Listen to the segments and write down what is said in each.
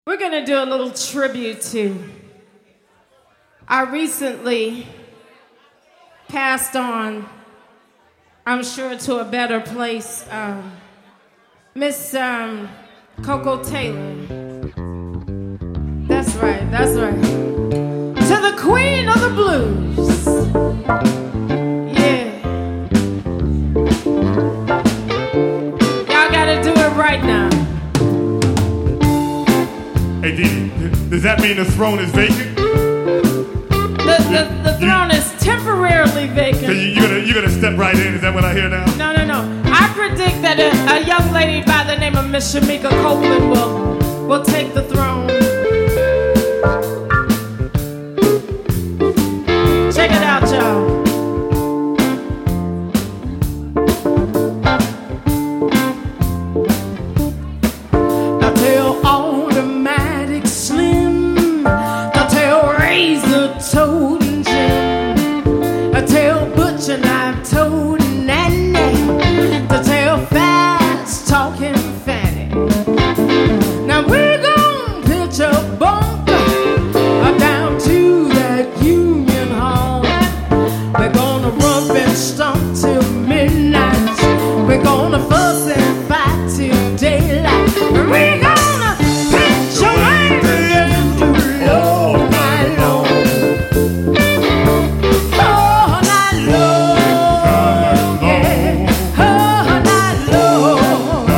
We're going to do a little tribute to our recently passed on, I'm sure, to a better place, Miss Coco Taylor. That's right, that's right. To the Queen of the Blues. Yeah. Y'all gotta do it right now. Hey, Dee, does that mean the throne is vacant? The throne is temporarily vacant. So you're gonna step right in? Is that what I hear now? No. I predict that a young lady by the name of Miss Shamika Copeland will take the throne. Check it out, y'all. I tell Automatic Slim, I tell Razor Toad and Jim, I tell Butcher Knife Toad and Nanny, to tell Fast Talking Fanny. Now we're gonna pitch a bunker down to that Union Hall. We're gonna rump and stomp till midnight. We're gonna fuss and fight till daylight. We're gonna pitch a anchor all night long. All night long, yeah. All night long,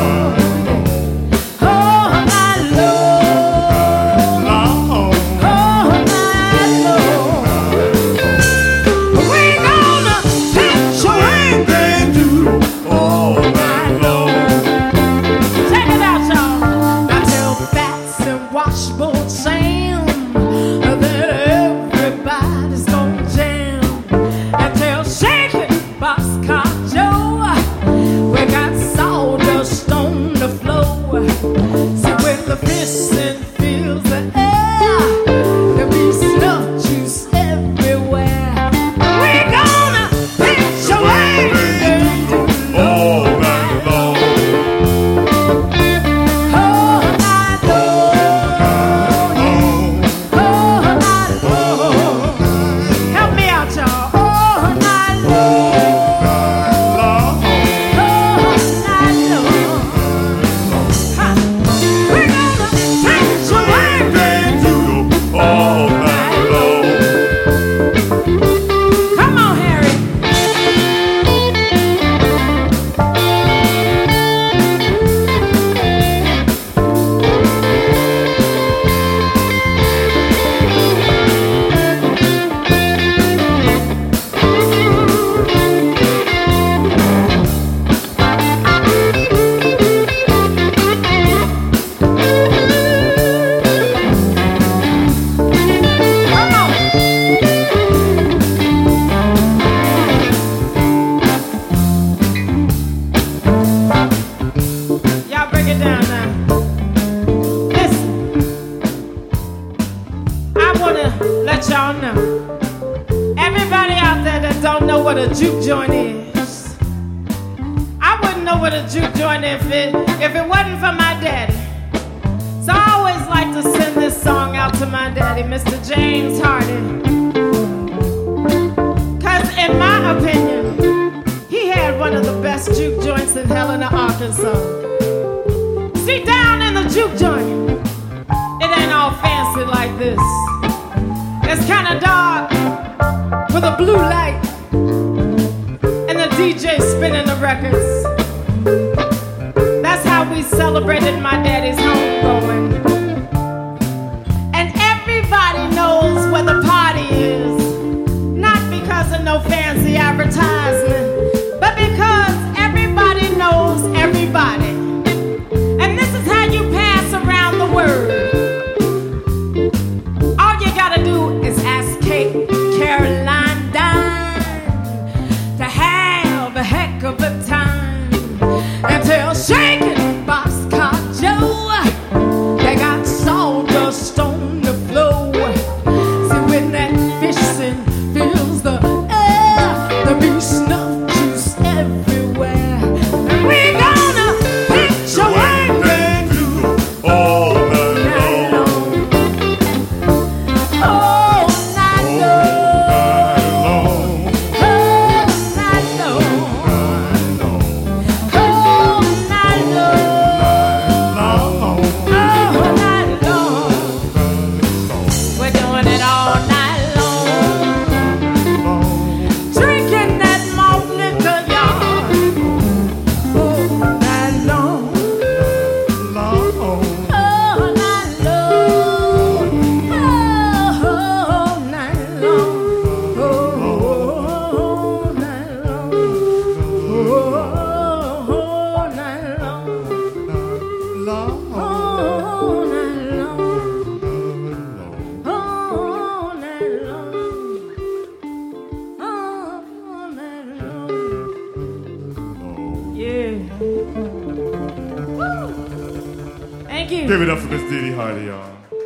all night long, all night long. We're gonna pitch a anchor all night long. Check it out, y'all. I tell Fats and Washboard Sam that everybody's gonna jam. I tell Shaking Boxcar Joe we got sawdust on the floor. See, when the piston fills the air, there'll be snuff juice everywhere. We're gonna pitch away All night long. all night long, all night long. Help me out, y'all. All night long, all night long. Ha. We're gonna pitch away All night long. Come on, Harry. Come on. Y'all break it down now. Listen, I want to let y'all know. Everybody out there that don't know what a juke joint is, I wouldn't know what a juke joint is if it wasn't for my daddy. So I always like to send this song out to my daddy, Mr. James Hardy. Cause in my opinion, he had one of the best juke joints in Helena, Arkansas. See, down in the juke joint, it ain't all fancy like this. It's kind of dark with a blue light and the DJ spinning the records. That's how we celebrated my daddy's homegoing. And everybody knows where the party is, not because of no fancy advertisement, but because everybody knows everybody. And this is how you pass around the word. All you gotta do is ask Kate Caroline Dine to have a heck of a time, and tell Shaking Boxcar Joe Give it up for Miss Didi Hardy, y'all.